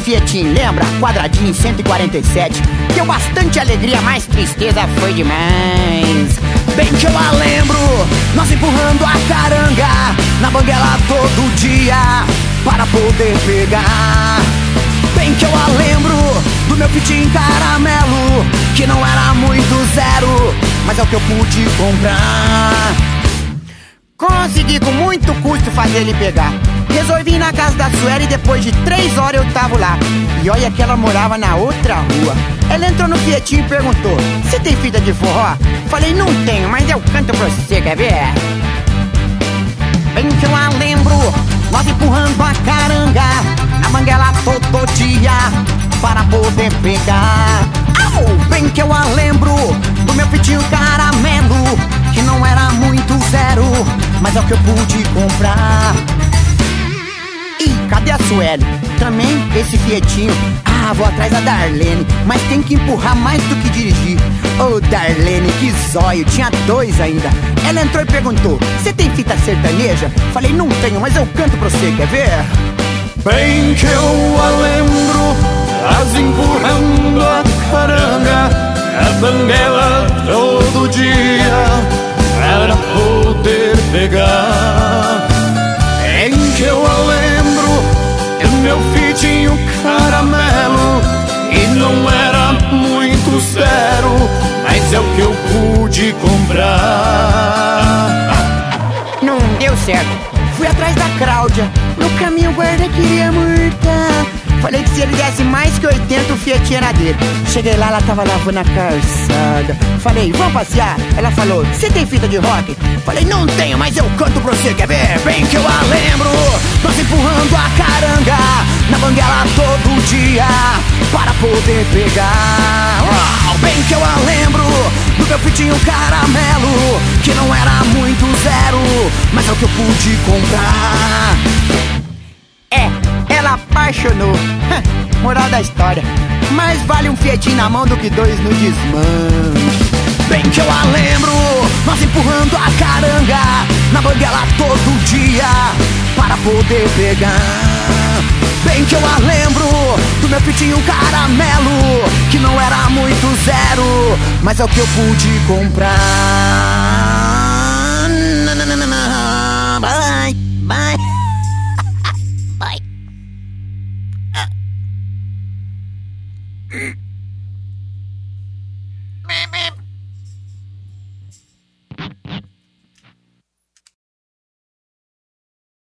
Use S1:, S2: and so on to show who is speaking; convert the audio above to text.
S1: Fietinho, lembra? Quadradinho 147. Deu bastante alegria, mas tristeza foi demais. Bem que eu a lembro, nós empurrando a caranga na banguela todo dia para poder pegar. Bem que eu a lembro do meu fitinho caramelo, que não era muito zero, mas é o que eu pude comprar. Consegui com muito custo fazer ele pegar. Resolvi ir na casa da Sueli e depois de 3 horas eu tava lá. E olha que ela morava na outra rua. Ela entrou no Fietinho e perguntou: "Você tem fita de forró?" Falei: "Não tenho, mas eu canto pra você, quer ver?" Bem que eu a lembro, nós empurrando a caranga na banguela todo dia para poder pegar. Bem que eu a lembro do meu fitinho caramelo, que não era muito zero, mas é o que eu pude comprar. Ih, cadê a Sueli? Também esse Fietinho. Vou atrás da Darlene, mas tem que empurrar mais do que dirigir. Ô Darlene, que zóio, tinha 2 ainda. Ela entrou e perguntou: "Você tem fita sertaneja?" Falei: "Não tenho, mas eu canto pra você, quer ver?"
S2: Bem que eu a lembro, as empurrando a caranga, a banguela todo dia para poder pegar. Bem que eu a lembro, o meu fitinho caramelo, e não era muito zero, mas é o que eu pude comprar.
S1: Não deu certo. Fui atrás da Cláudia. No caminho o guarda queria multar. Falei que se ele desse mais que 80, o Fietinho era dele. Cheguei lá, ela tava lavando a calçada. Falei: "Vamos passear?" Ela falou: "Você tem fita de rock?" Falei: "Não tenho, mas eu canto pra você, quer ver?" Bem que eu a lembro, nós empurrando a caranga na banguela todo dia para poder pegar. Bem que eu a lembro do meu fitinho caramelo, que não era muito zero, mas é o que eu pude comprar. Ela apaixonou. Moral da história: mais vale um Fietinho na mão do que 2 no desmanche. Bem que eu a lembro, nós empurrando a caranga na banguela todo dia para poder pegar. Bem que eu a lembro do meu fitinho caramelo, que não era muito zero, mas é o que eu pude comprar. Bye, bye.